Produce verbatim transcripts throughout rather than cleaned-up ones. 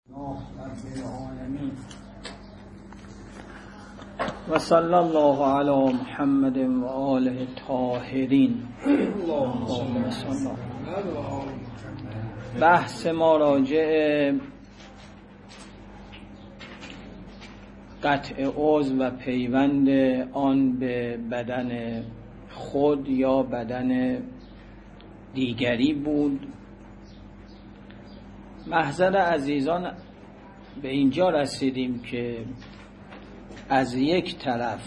و صلی الله علی محمد و آله الطاهرین. اللهم صل. بحث ما راجع قطع عضو و پیوند آن به بدن خود یا بدن دیگری بود. محضر عزیزان به اینجا رسیدیم که از یک طرف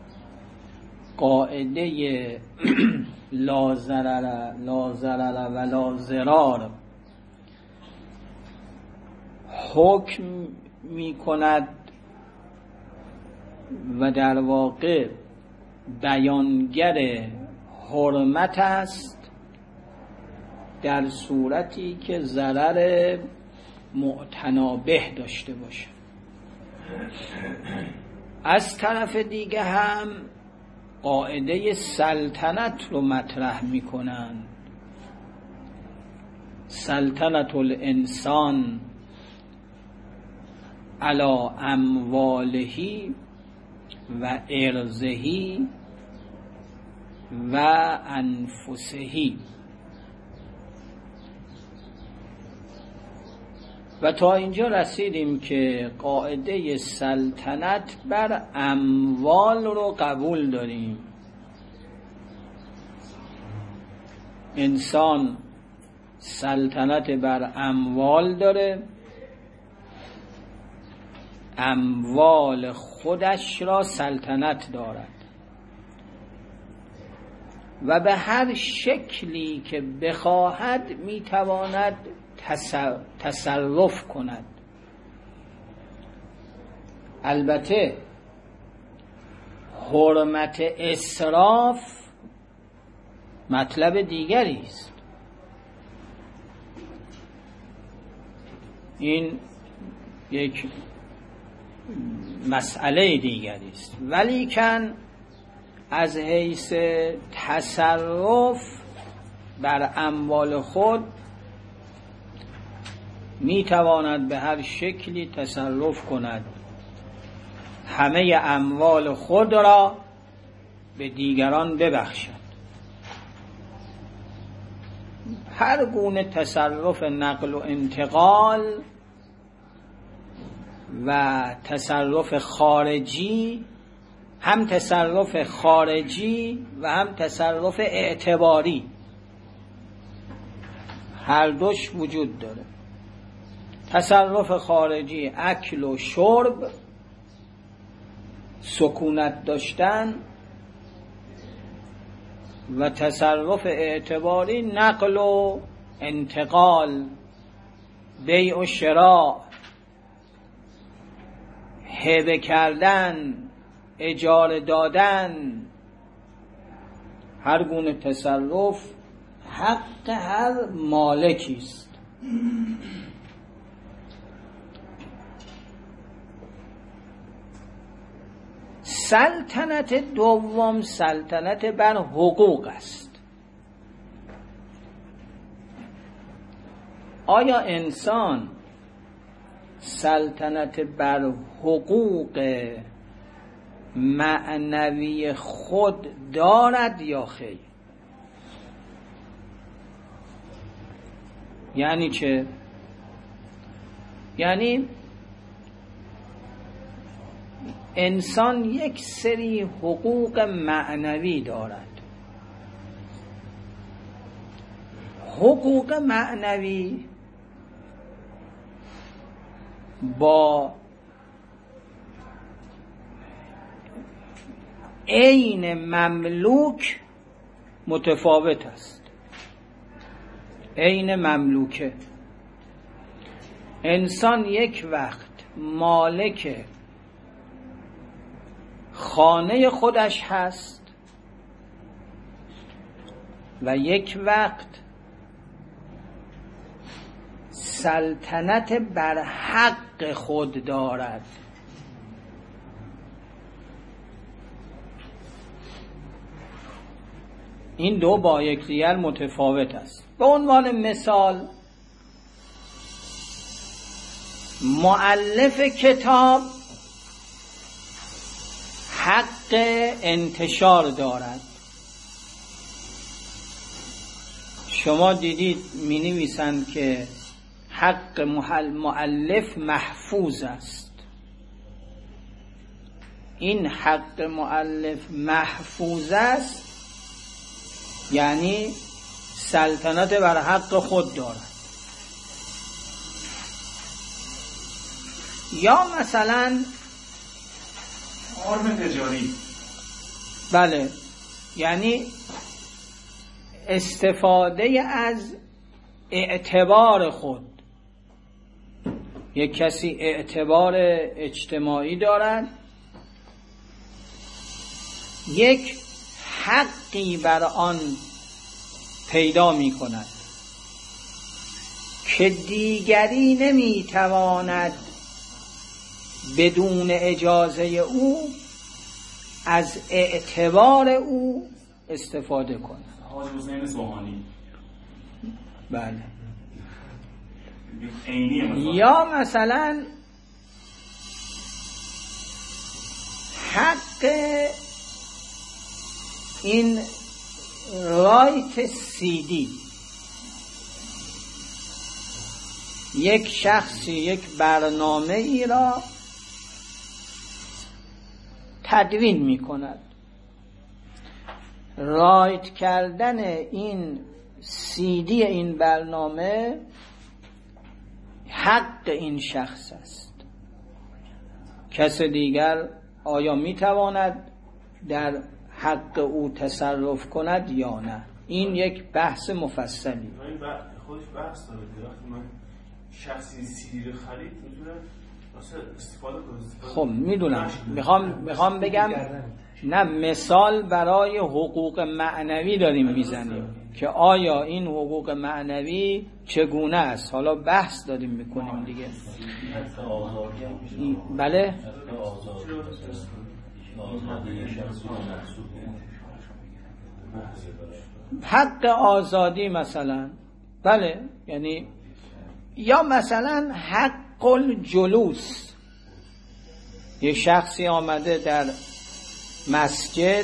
قاعده لا ضرر لا ضرر و لا ضرار حکم می کند و در واقع بیانگر حرمت است در صورتی که ضرر معتنابه داشته باشه. از طرف دیگه هم قاعده سلطنت رو مطرح میکنن. سلطنت الانسان علی اموالهی و ارضهی و انفسهی. و تا اینجا رسیدیم که قاعده سلطنت بر اموال رو قبول داریم. انسان سلطنت بر اموال داره، اموال خودش را سلطنت دارد و به هر شکلی که بخواهد میتواند تصرف کند. البته حرمت اسراف مطلب دیگری است. این یک مسئله دیگری است، ولیکن از حیث تصرف بر اموال خود می تواند به هر شکلی تصرف کند، همه اموال خود را به دیگران ببخشد. هر گونه تصرف نقل و انتقال و تصرف خارجی، هم تصرف خارجی و هم تصرف اعتباری، هر دوش وجود داره. تصرف خارجی اکل و شرب، سکونت داشتن، و تصرف اعتباری نقل و انتقال، بیع و شراء، هبه کردن، اجاره دادن. هر گونه تصرف حق هر مالکی است. سلطنت دوم سلطنت بر حقوق است. آیا انسان سلطنت بر حقوق معنوی خود دارد یا خیر؟ یعنی چه؟ یعنی انسان یک سری حقوق معنوی دارد. حقوق معنوی با عین مملوک متفاوت است. عین مملوکه، انسان یک وقت مالک خانه خودش هست و یک وقت سلطنت بر حق خود دارد. این دو با یکدیگر متفاوت است. به عنوان مثال مؤلف کتاب حق انتشار دارد. شما دیدید می نویسند که حق مؤلف محفوظ است. این حق مؤلف محفوظ است یعنی سلطنت بر حق خود دارد. یا مثلا حرم تجاری، بله، یعنی استفاده از اعتبار خود. یک کسی اعتبار اجتماعی دارد، یک حقی بر آن پیدا می کند که دیگری نمی تواند بدون اجازه او از اعتبار او استفاده کند. حاج حسین سوهانی، بله. مثلا. یا مثلا حق این رایت سیدی، یک شخصی یک برنامه ای را تدوین می کند، رایت کردن این سیدی این برنامه حق این شخص است. کس دیگر آیا می تواند در حق او تصرف کند یا نه؟ این یک بحث مفصلی. این خودش بحث داره. وقتی من شخصی سیدی رو خرید میتونه واسه استفاده کنه. خب میدونم، میخوام میخوام بگم نه، مثال برای حقوق معنوی داریم میزنیم که آیا این حقوق معنوی چگونه است. حالا بحث داریم میکنیم دیگه. بله، حق آزادی مثلا، بله، یعنی یا مثلا حق الجلوس، یه شخصی آمده در مسجد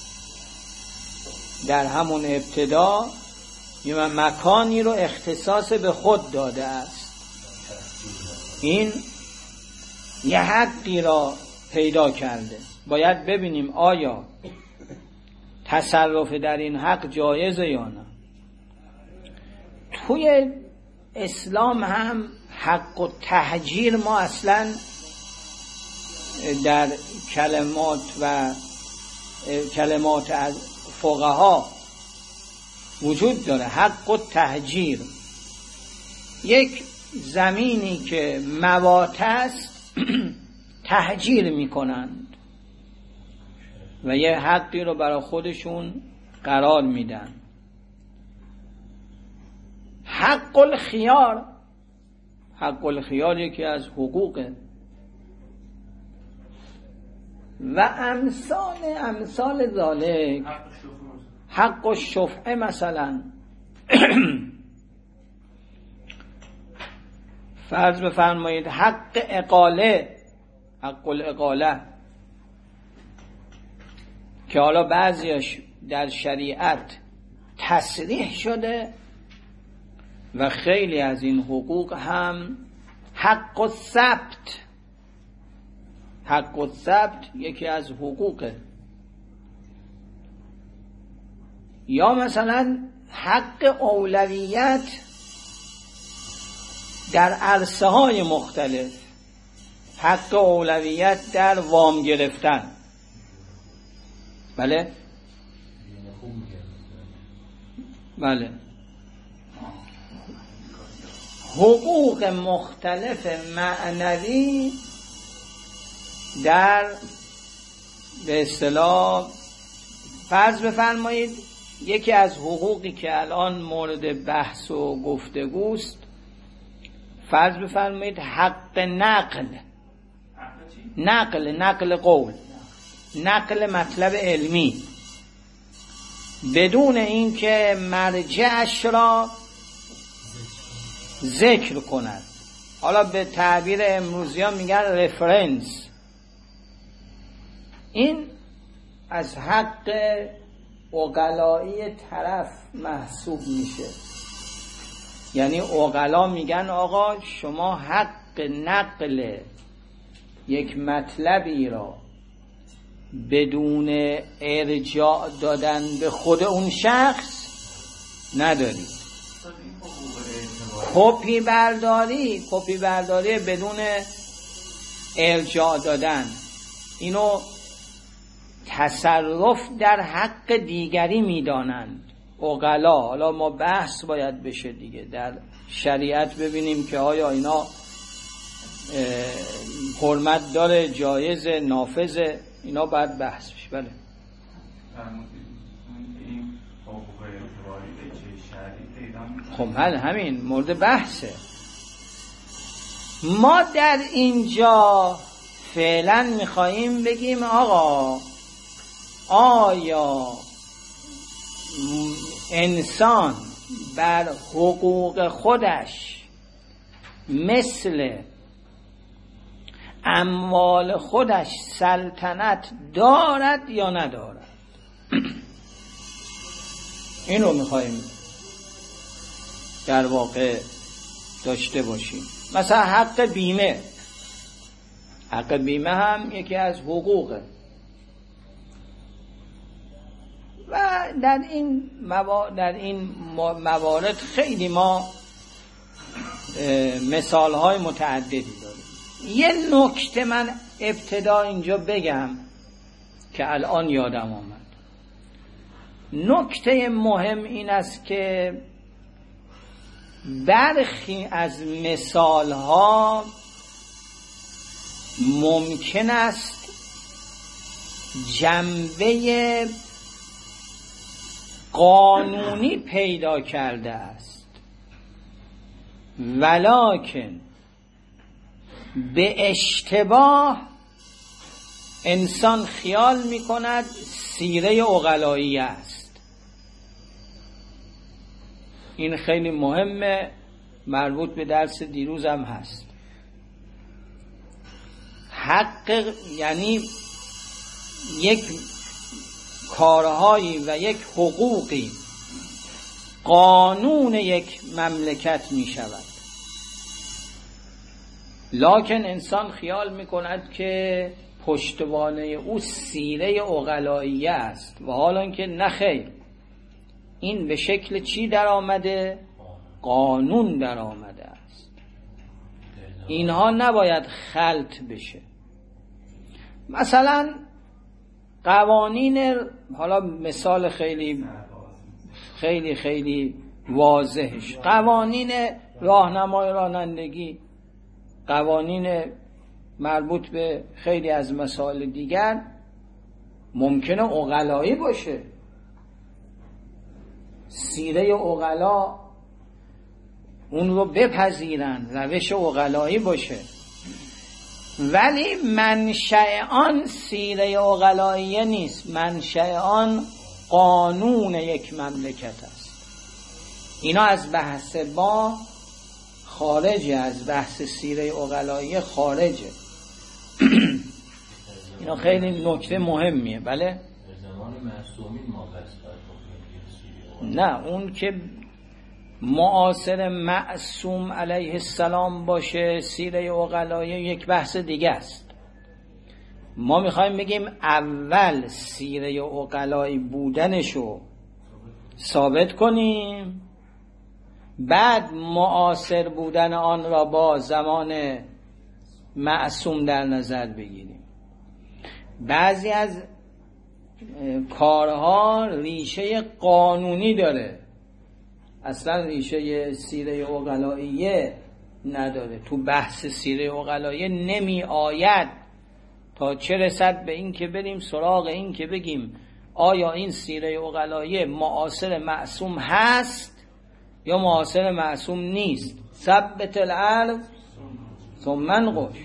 در همون ابتدا یه مکانی رو اختصاص به خود داده است، این یه حقی را پیدا کرده. باید ببینیم آیا تصرف در این حق جایزه یا نه. توی اسلام هم حق و تهجیر ما اصلا در کلمات و کلمات از فقها وجود داره. حق و تهجیر، یک زمینی که موات است تهجیر میکنند و یه حقی رو برای خودشون قرار میدن. حق الخیار، حق الخیار یکی از حقوقه و امثال امثال ذالک. حق الشفعه مثلا فرض بفرمایید حق اقاله، حق الاقاله که حالا بعضیش در شریعت تصریح شده و خیلی از این حقوق هم حق الثبت، حق الثبت یکی از حقوقه. یا مثلا حق اولویت در عرصه های مختلف، حق اولویت در وام گرفتن، بله بله، حقوق مختلف معنوی در به اصطلاح فرض بفرمایید یکی از حقوقی که الان مورد بحث و گفتگوست، فرض بفرمایید حق نقل، نقل نقل قول، نقل مطلب علمی بدون اینکه مرجعش را ذکر کند. حالا به تعبیر امروزی ها میگن رفرنس. این از حق عقلایی طرف محسوب میشه. یعنی عقلا میگن آقا شما حق نقل یک مطلبی را بدون ارجاع دادن به خود اون شخص نداری. کپی برداری کپی برداری بدون ارجاع دادن، اینو تصرف در حق دیگری میدانند عقلا. حالا ما بحث باید بشه دیگه در شریعت ببینیم که آیا اینا حرمت داره، جایز، نافذ، اینا باید بحث بشه. بله خب همین مورد بحثه. ما در اینجا فعلا میخواییم بگیم آقا آیا انسان بر حقوق خودش مثل اموال خودش سلطنت دارد یا ندارد؟ این رو میخواییم در واقع داشته باشیم. مثلا حق بیمه، حق بیمه هم یکی از حقوقه و در این موارد, در این موارد خیلی ما مثال های متعددی داریم. یه نکته من ابتدا اینجا بگم که الان یادم آمد. نکته مهم این است که برخی از مثال ها ممکن است جنبه قانونی پیدا کرده است، ولکن به اشتباه انسان خیال می کند سیره عقلایی است. این خیلی مهمه، مربوط به درس دیروزم هست. حق یعنی یک کارهایی و یک حقوقی قانون یک مملکت می شود، لکن انسان خیال می کند که پشتوانه او سیره عقلایی است و حالا که نخیر، این به شکل چی در آمده؟ قانون در آمده است. اینها نباید خلط بشه. مثلا قوانین، حالا مثال خیلی خیلی خیلی واضحش، قوانین راهنمای رانندگی، قوانین مربوط به خیلی از مسائل دیگر ممکنه عقلایی باشه، سیره عقلا اون رو بپذیرن، روش عقلایی باشه، ولی منشأ آن سیره عقلایی نیست، منشأ آن قانون یک مملکت است. اینا از بحث با خارجه، از بحث سیره عقلایی خارجه. اینا خیلی نکته مهمیه. بله زمان معصومین ما بس نه، اون که معاصر معصوم علیه السلام باشه سیره عقلایی یک بحث دیگه است. ما میخوایم بگیم اول سیره عقلایی بودنشو ثابت کنیم، بعد معاصر بودن آن را با زمان معصوم در نظر بگیریم. بعضی از کارها ریشه قانونی داره، اصلا ریشه سیره عقلاییه نداره، تو بحث سیره عقلاییه نمی آید تا چه رسد به این که بریم سراغ این که بگیم آیا این سیره عقلاییه معاصر معصوم هست یا معاصر معصوم نیست. ثبت العلم ثم انقش.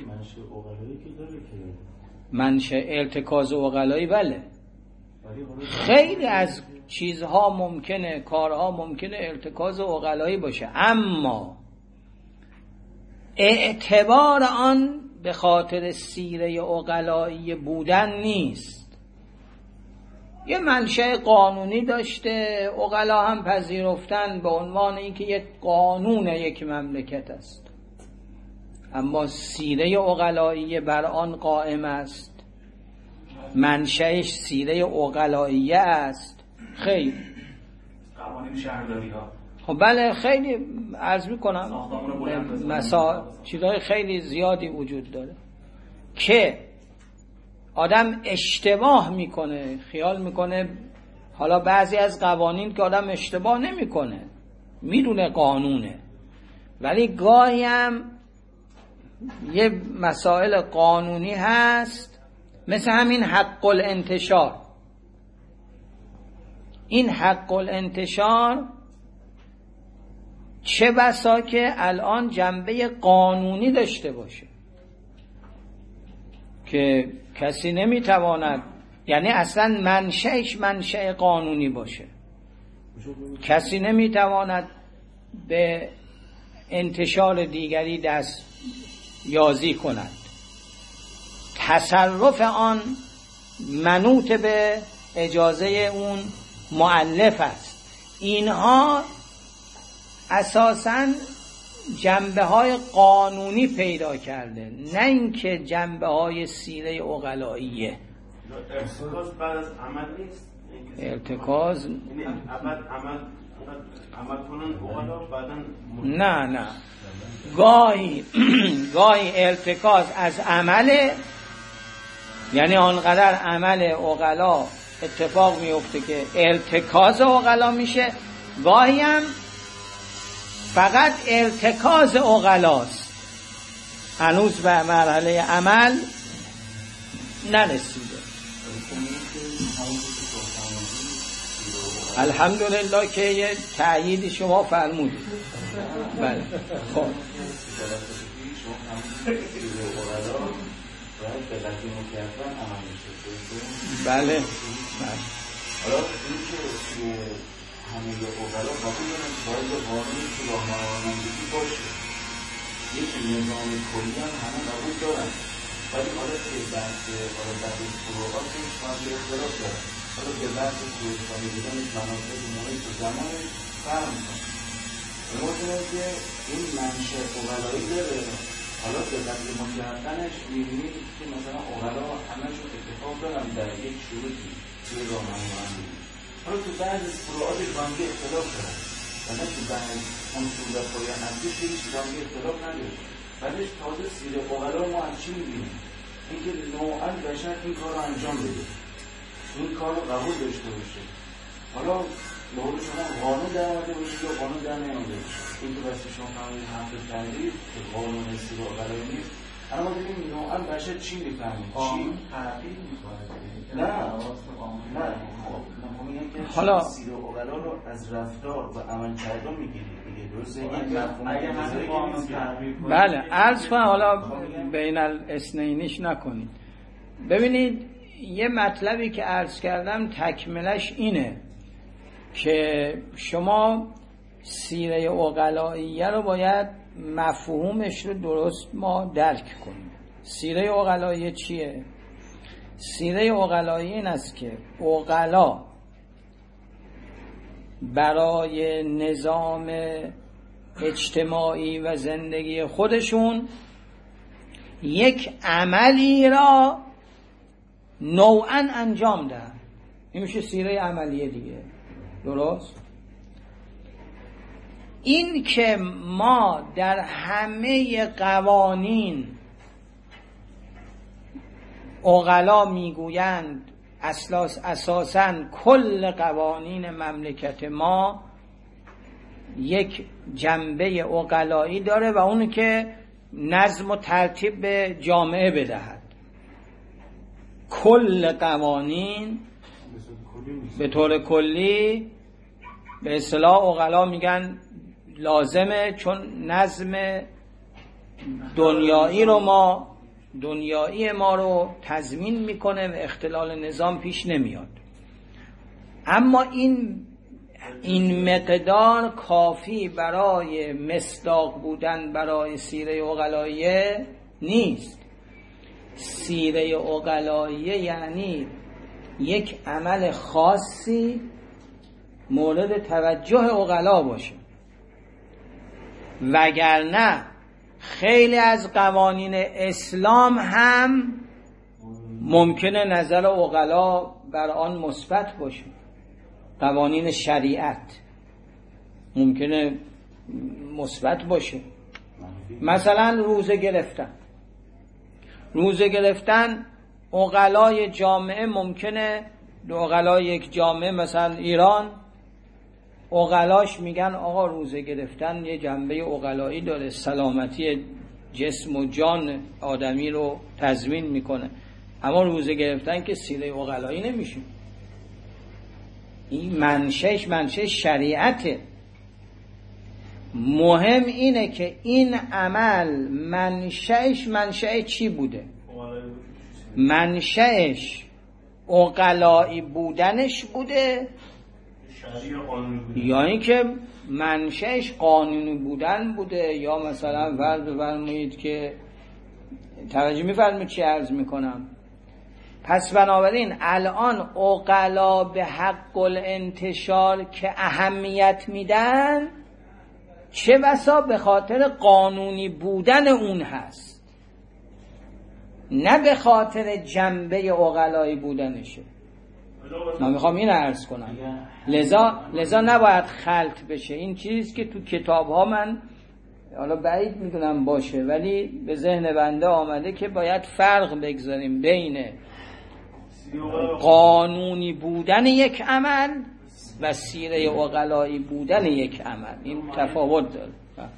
منشأ ارتکاز عقلایی بله، خیلی از چیزها ممکنه، کارها ممکنه ارتکاز عقلایی باشه، اما اعتبار آن به خاطر سیره عقلایی بودن نیست. یه منشأ قانونی داشته، عقلا هم پذیرفتن به عنوان اینکه یک قانون یک مملکت است، اما سیره عقلایی بر آن قائم است، منشأش سیره عقلایی است. خیر قوانین شهرداری ها، خب بله، خیلی عرض میکنم مثلا چیزهای خیلی زیادی وجود داره که آدم اشتباه میکنه، خیال میکنه حالا بعضی از قوانین که آدم اشتباه نمیکنه، میدونه قانونه، ولی گاهی هم یه مسائل قانونی هست مثل همین حق الانتشار. این حق الانتشار چه بسا که الان جنبه قانونی داشته باشه که کسی نمیتواند، یعنی اصلا منشأش منشأ قانونی باشه، کسی نمیتواند به انتشار دیگری دست یازی کند. تصرف آن منوط به اجازه اون مؤلف است. اینها اساساً جنبه های قانونی پیدا کرده، نه اینکه جنبه های سیره عقلاییه. ارتکاز بعد از عمل نیست، ارتکاز یعنی اول عمل عمل کنن عقلا بعدن نه نه گاهی گاهی ارتکاز از عمله، یعنی آنقدر عمل عقلا اتفاق میفته که ارتکاز عقلا میشه، گاهی هم فقط ارتکاز عقلاست، هنوز به مرحله عمل نرسیده. الحمدلله که یه تأیید شما فرمودید. بله خب بله حالا این که همه عقلا قبول دارن که باید قانونی که راهنمایی باشه، یک نظام کلی هم همه قبول دارن، ولی حالا که بحث حالا بعد فروعات هم به اختلاف دارن، حالا که بحث کوهستانی بودن مناطق محیط و زمانش فرق میکنه. ممکنه که این منشأ عقلایی داره، حالا به دلیل مجردنش میبینید که مثلا عقلا همه‌شون اتفاق دارن در یک شروطی توی راهنمایی، حالا تو بعض فروعات جانبی اختلاف دارن، ولی تو بعض اصول و پایان اصلیش هیچ جانبی اختلاف نداره. بعدش تازه سیره عقلا ما از چی می‌بینیم؟ اینکه نوعاً بشر این کار رو انجام بده، این کار رو قبول داشته باشه. حالا لابد شما قانون در آمده باشید یا قانون در نیامده باشید. این که بسید شما فهمید حرف کردید که قانون سیره عقلایی نیست، اما ما ببینیم نوعاً بشر چی می‌فهمید؟ قانون تعبیر می‌کنه. نه نه حالا سیره عقلا رو از رفتار و عمل کردن می‌گیرید دیگه، درسته؟ اگه همه قانون تعبیر کنه، بله عرض کنم، حالا بین الاثنینیش نکنید. ببینید یه مطلبی که عرض کردم تکملش اینه که شما سیره عقلاییه رو باید مفهومش رو درست ما درک کنیم. سیره عقلاییه چیه؟ سیره عقلاییه این است که عقلا برای نظام اجتماعی و زندگی خودشون یک عملی را نوعاً انجام دهن. این میشه سیره عملیه دیگه، درست؟ این که ما در همه قوانین عقلا میگویند اساساً کل قوانین مملکت ما یک جنبه عقلایی داره و اون که نظم و ترتیب به جامعه بدهد. کل قوانین به طور کلی به اصطلاح عقلا میگن لازمه، چون نظم دنیایی رو ما دنیایی ما رو تضمین میکنه و اختلال نظام پیش نمیاد. اما این این مقدار کافی برای مصداق بودن برای سیره عقلاییه نیست. سیره عقلاییه یعنی یک عمل خاصی مورد توجه عقلا باشه، وگرنه خیلی از قوانین اسلام هم ممکنه نظر عقلا بر آن مثبت باشه. قوانین شریعت ممکنه مثبت باشه. مثلا روزه گرفتن روزه گرفتن عقلای جامعه ممکنه، عقلای یک جامعه مثلا ایران عقلاش میگن آقا روزه گرفتن یه جنبه عقلایی داره، سلامتی جسم و جان آدمی رو تضمین میکنه، اما روزه گرفتن که سیره عقلایی نمیشه. این منشأش منشأ شریعته. مهم اینه که این عمل منشأش منشأ چی بوده؟ منشأش عقلایی بودنش بوده یا اینکه منشأش قانونی بودن بوده، یا مثلا فرض بفرمایید که توجه می‌فرمایید چی عرض میکنم. پس بنابراین الان عقلا به حق الانتشار که اهمیت میدن، چه بسا به خاطر قانونی بودن اون هست، نه به خاطر جنبه عقلایی بودنشه. من میخوام این عرض کنم. لذا لذا نباید خلط بشه. این چیزی که تو کتاب ها من حالا بعید میدونم باشه، ولی به ذهن بنده آمده که باید فرق بگذاریم بین قانونی بودن یک عمل و سیره عقلایی بودن یک عمل. این تفاوت داره.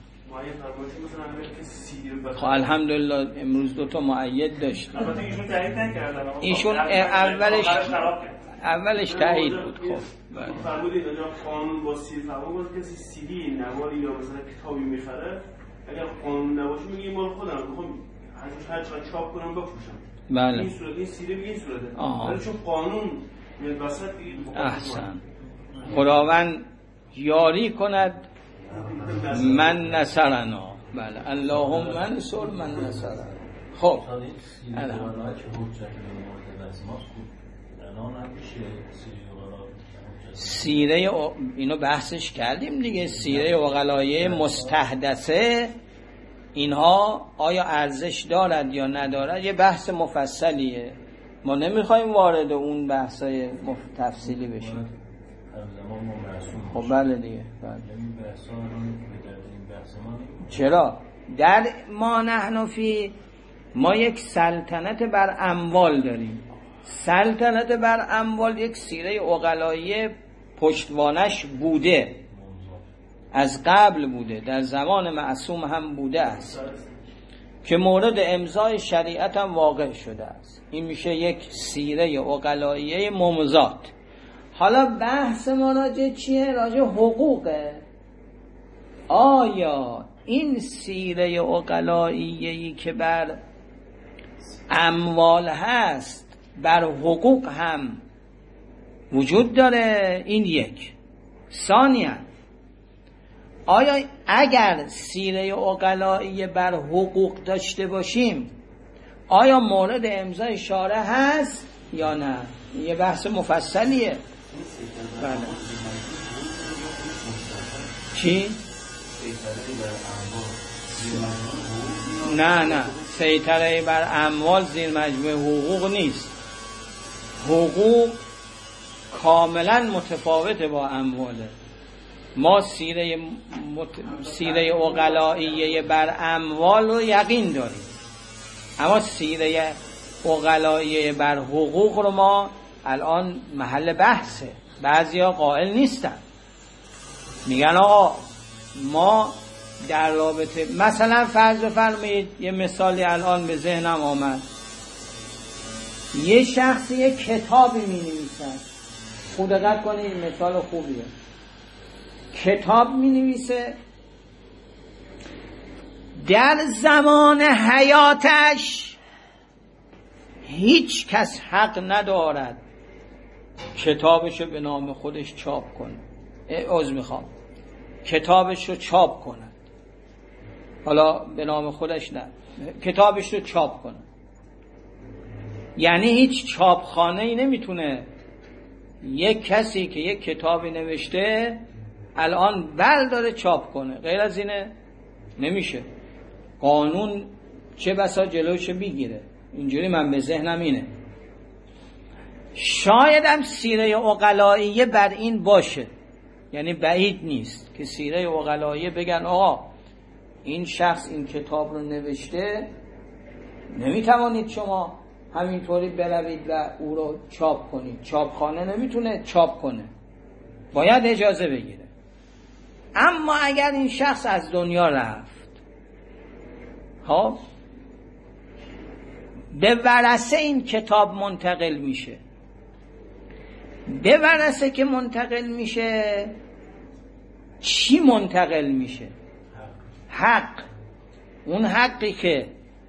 خب الحمدلله امروز دوتا مؤید داشتیم. ایشون اولش اولش تایید بود. خب فرمودید اجا قانون با سیر فرمان باز کسی سیدی نواری یا مثلا کتابی میخره، اگر قانون نباشه میگه این مال خودم میخوام هر چقدر چاپ کنم بفروشم. بله. این صورت این سیره به این صورته. ولی چون قانون میاد وسط دیگه. احسن. خداوند یاری کند من نصرنا. بله. اللهم انصر من نصرنا. خب سیره اینو بحثش کردیم دیگه. سیره عقلاییه مستحدثه اینها آیا ارزش دارد یا ندارد یه بحث مفصلیه. ما نمیخوایم وارد اون بحثای تفصیلی بشیم. خب بله دیگه. بله. چرا؟ در ما نحن فی ما یک سلطنت بر اموال داریم. سلطنت بر اموال یک سیره عقلایی پشتوانش بوده، از قبل بوده، در زمان معصوم هم بوده است که مورد امضای شریعت هم واقع شده است. این میشه یک سیره عقلایی ممزات. حالا بحث ما راجع چیه؟ راجع حقوقه. آیا این سیره عقلایی که بر اموال هست بر حقوق هم وجود داره؟ این یک. ثانیاً آیا اگر سیره عقلایی بر حقوق داشته باشیم آیا مورد امضای شارع هست یا نه؟ یه بحث مفصلیه. بله. چی؟ نه نه سیطره بر اموال زیر مجموعه حقوق نیست. حقوق کاملا متفاوته با امواله. ما سیره مت... سیره عقلاییه بر اموال رو یقین داریم، اما سیره عقلاییه بر حقوق رو ما الان محل بحثه. بعضیا قائل نیستن، میگن آقا ما در رابطه مثلا فرض بفرمایید یه مثالی الان به ذهنم آمد، یه شخص یه کتابی می نویسد، خود دقت کنید این مثال خوبیه، کتاب می نویسه، در زمان حیاتش هیچ کس حق ندارد کتابشو به نام خودش چاپ کنه. عذر میخوام کتابش رو چاپ کند، حالا به نام خودش نه، کتابش رو چاپ کند. یعنی هیچ چاپخانه ای نمیتونه یک کسی که یک کتابی نوشته الان بل داره چاپ کنه، غیر از اینه نمیشه. قانون چه بسا جلوش بگیره. اینجوری من به ذهنم اینه. شاید هم سیره عقلائیه بر این باشه، یعنی بعید نیست که سیره عقلائیه بگن آقا این شخص این کتاب رو نوشته، نمیتوانید شما همینطوری بروید و او رو چاپ کنید، چاپخانه نمیتونه چاپ کنه، باید اجازه بگیره. اما اگر این شخص از دنیا رفت، خب به ورثه این کتاب منتقل میشه. به ورثه که منتقل میشه، چی منتقل میشه؟ حق. اون حقی که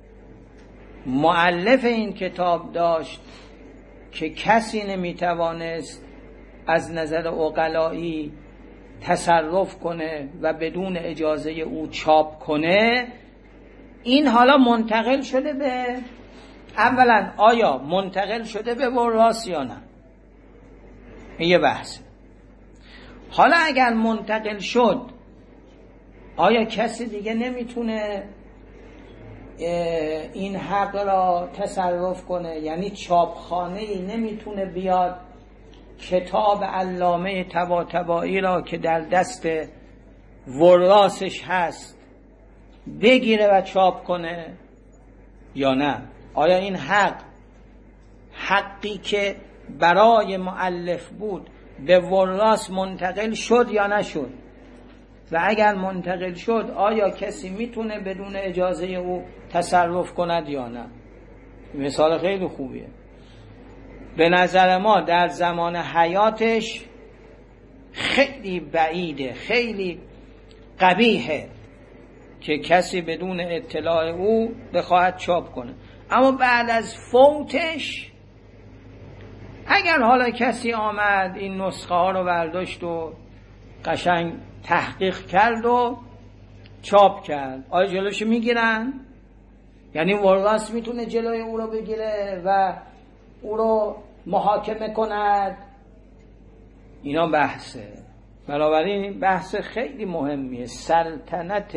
مؤلف این کتاب داشت که کسی نمیتوانست از نظر عقلایی تصرف کنه و بدون اجازه او چاپ کنه، این حالا منتقل شده به، اولا آیا منتقل شده به وراث یا نه؟ این یه بحثه. حالا اگر منتقل شد، آیا کسی دیگه نمیتونه این حق را تصرف کنه؟ یعنی چاپخانه‌ای نمیتونه بیاد کتاب علامه طباطبایی را که در دست وراثش هست بگیره و چاپ کنه یا نه؟ آیا این حق، حقی که برای مؤلف بود، به وراث منتقل شد یا نشد؟ و اگر منتقل شد، آیا کسی میتونه بدون اجازه او تصرف کند یا نه؟ مثال خیلی خوبیه. به نظر ما در زمان حیاتش خیلی بعیده، خیلی قبیحه که کسی بدون اطلاع او بخواهد چاپ کنه. اما بعد از فوتش اگر حالا کسی آمد این نسخه ها رو برداشت و قشنگ تحقیق کرد و چاپ کرد، آیا جلوش میگیرن؟ یعنی وراث میتونه جلوی او رو بگیره و او رو محاکمه کند؟ اینا بحثه. بنابراین بحث خیلی مهمیه، سلطنت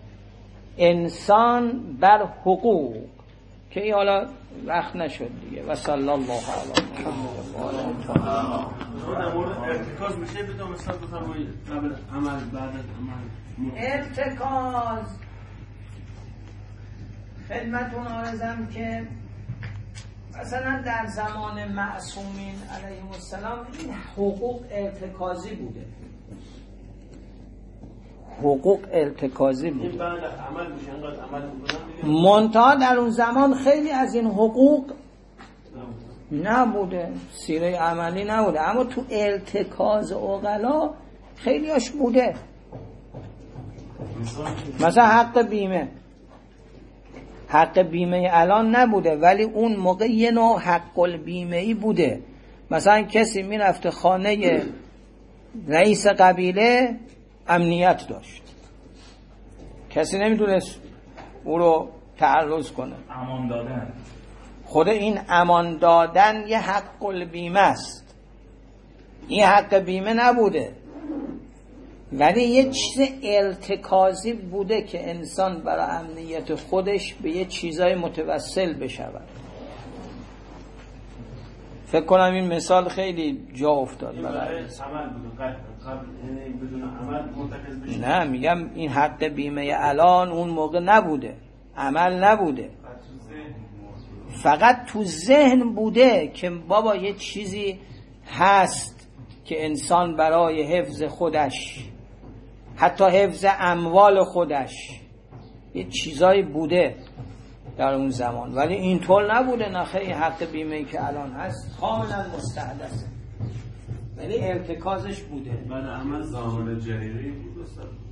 انسان بر حقوق، که این حالا وقت نشد دیگه. و صلی الله علی محمد و آله در مورد ارتکاز میشه بدون مثلا بفرمایید قبل عمل بعد از عمل. ارتکاز خدمتون عرضم که مثلا در زمان معصومین علیهم السلام این حقوق ارتکازی بوده، حقوق ارتکازی بوده. این بعد از عمل میشه، انقدر عمل میکنن منتها در اون زمان خیلی از این حقوق نبوده، سیره عملی نبوده، اما تو ارتکاز عقلا خیلیاش بوده. مثلا حق بیمه، حق بیمه الان نبوده، ولی اون موقع یه نوع حق البیمه‌ای بوده. مثلا کسی میرفته خانه رئیس قبیله، امنیت داشت، کسی نمیتونست او رو تعرض کنه. امان دادن، خود این امان دادن یه حق البیمه است. این حق بیمه نبوده، ولی یه چیز ارتکازی بوده که انسان برای امنیت خودش به یه چیزای متوسل بشود. فکر کنم این مثال خیلی جا افتاد برای عمل بود قبل بدون عمل مرتکز بشه. نه، میگم این حق بیمه الان اون موقع نبوده، عمل نبوده، فقط تو ذهن بوده که بابا یه چیزی هست که انسان برای حفظ خودش، حتی حفظ اموال خودش، یه چیزایی بوده در اون زمان، ولی اینطور نبوده. نخیر، حق بیمه‌ای که الان هست کاملا مستحدثه، ولی ارتکازش بوده. بعد عمل زمان جریری بود.